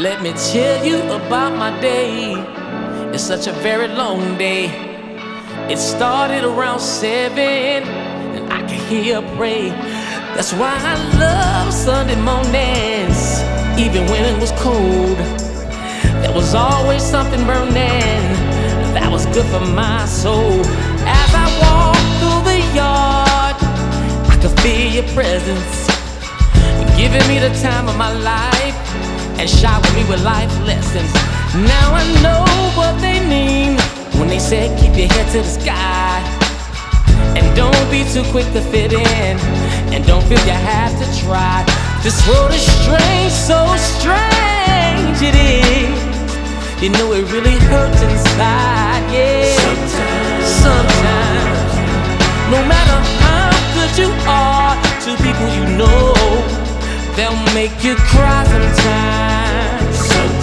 Let me tell you about my day. It's such a very long day. It started around 7, and I could hear her pray. That's why I love Sunday mornings. Even when it was cold, there was always something burning that was good for my soul. As I walked through the yard, I could feel your presence, giving me the time of my life and showering me with life lessons. Now I know what they mean when they say keep your head to the sky, and don't be too quick to fit in, and don't feel you have to try. This world is strange, so strange it is. You know it really hurts inside, yeah. Sometimes, no matter how good you are to people you know, they'll make you cry sometimes.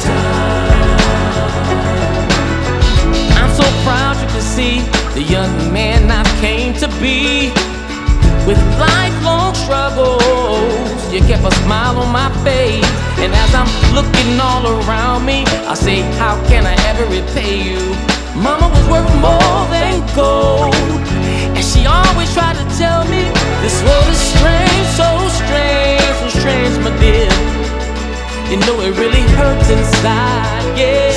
I'm so proud you can see the young man I came to be. With lifelong struggles, you kept a smile on my face. And as I'm looking all around me, I say, how can I ever repay you? Mama was worth more than gold, and she always tried to tell me this world is strange, so strange, so strange, my dear. You know it really hurts inside, yeah.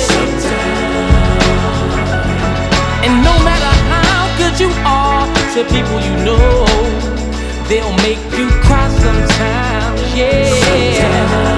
And no matter how good you are to people you know, they'll make you cry sometimes, yeah.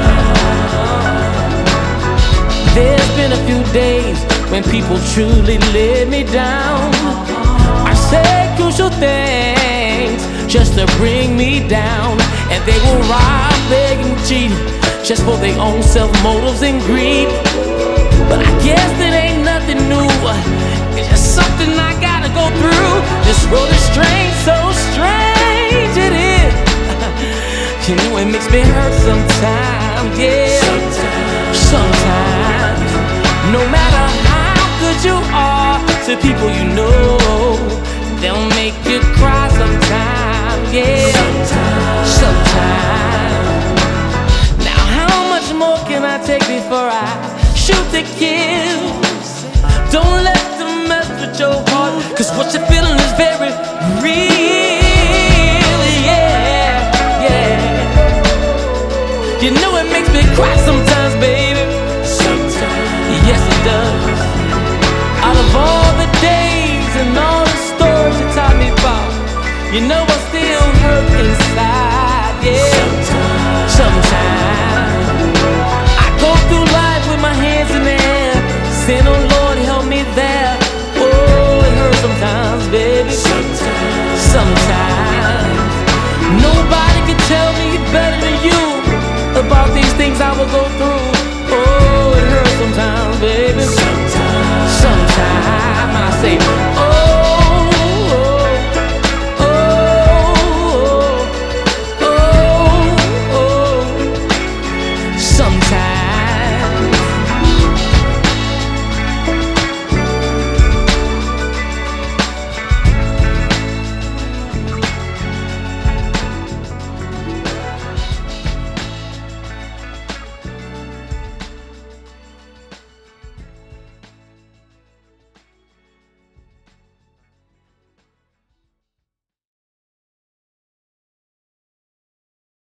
There's been a few days when people truly let me down. I say crucial things just to bring me down, and they will rob, beg, and cheat just for their own self-motives and greed. But I guess it ain't nothing new, it's just something I gotta go through. This world is strange, so strange it is. You know it makes me hurt sometimes, yeah. Sometimes, no matter how good you are to people you know, they'll make you cry sometimes, yeah. Sometimes. Now how much more can I take before I shoot to kill? Don't let them mess with your heart, 'cause what you're feeling is very real, yeah, yeah. You know it makes me cry sometimes, baby. Sometimes. Yes, it does. Out of all the days and all the stories you taught me about, you know what?